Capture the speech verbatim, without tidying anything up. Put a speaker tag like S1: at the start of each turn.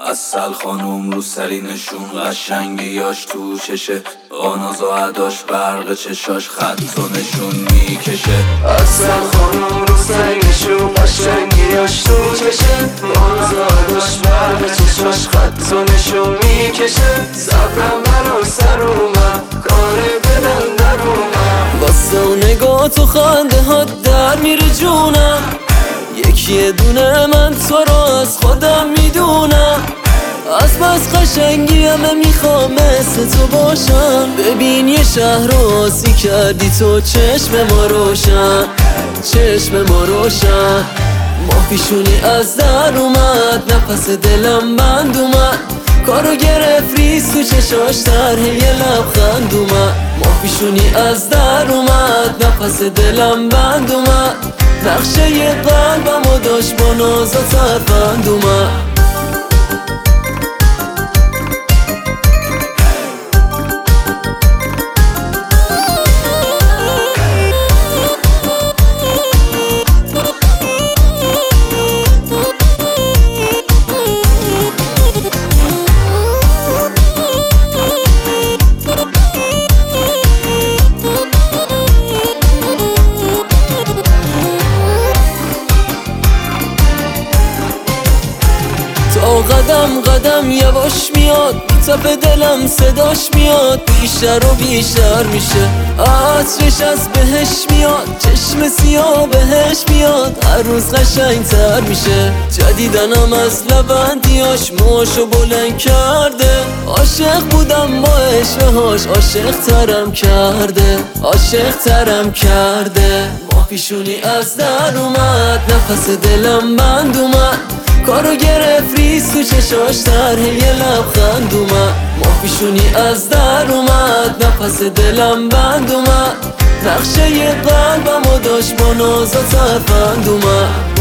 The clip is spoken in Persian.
S1: اصل خانوم رو سرینشون قشنگیاش تو چشه، آناز و عداش برق چشاش خط و نشون میکشه.
S2: اصل خانوم رو سرینشون قشنگیاش تو چشه، آناز و عداش برق چشاش خط و نشون میکشه. صبرم برا سر اومد کار دلم در اومد، واسه و نگاه تو خنده ها در میره جونم. یکی دونه من تو رو از خودم میدونم، از بس قشنگی همه میخوام مثل تو باشم. ببین یه شهر رو آسی کردی تو، چشم ما روشن، چشم ما روشن. ماه پیشونی از در اومد، نفس دلم بند اومد، کارو گرفت ریز تو چشاش در یه لبخند اومد. ماه پیشونی از در اومد، نفس دلم بند اومد، نقشه یه قلبم و داشت با ناز و ترفند اومد. قدم قدم یواش میاد، تپ دلم صداش میاد، بیشتر و بیشتر میشه. عطرش از بهش میاد، چشم سیاه بهش میاد، هر روز قشنگ تر میشه. جدیدنم از لبندیاش موشو بلند کرده، عاشق بودم با عشقهاش، عاشق ترم کرده، عاشق ترم کرده. ماه پیشونی از در اومد، نفس دلم بند اومد، کارو گرفت ریز تو چشاش در یه لبخند اومد. ماه پیشونی از در اومد، نفس دلم بند اومد، نقشه یه قلبم و داشت با ناز و ترفند اومد.